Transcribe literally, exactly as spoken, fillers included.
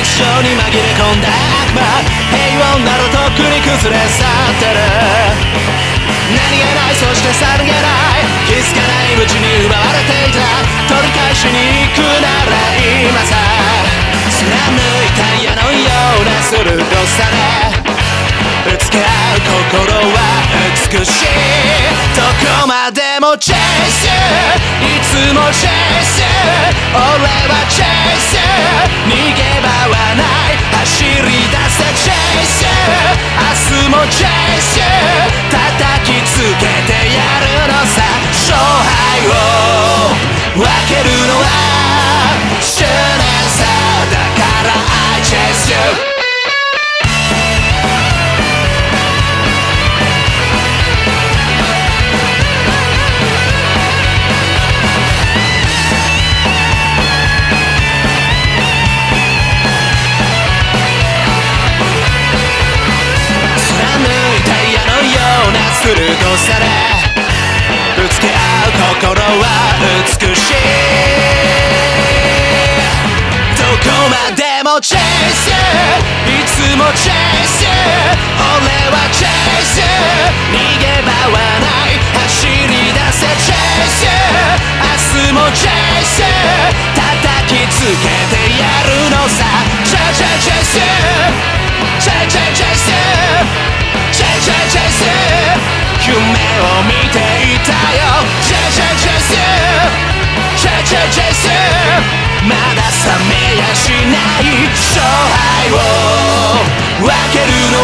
象に紛れ込んだ悪魔、平穏などとっくに崩れ去ってる。何気ない、そしてさりげない、気づかないうちに奪われていた。取り返しに行くなら今さ、貫いた矢のような鋭さでぶつけ合う心は美しい。どこまでもチェイス、いつもチェイス、俺はチェイス、逃げ場はない、走り出せチェイス、明日もチェイス、叩きつけてやるのさ。勝敗を分けるのは執念さだから I chase you。鋭さでぶつけ合う心は美しい。どこまでもチェイス、いつもチェイス、俺はチェイス、逃げ場はない、走り出せチェイス、明日もチェイス、叩きつけてやるのさ。チェイチェイチェイス、チェイチェイチェイス、チェイチェイチェイス、夢を見ていたよ。チェイチェイチェイス、チェイチェイチェイス、まだ覚めやしない。勝敗を分けるの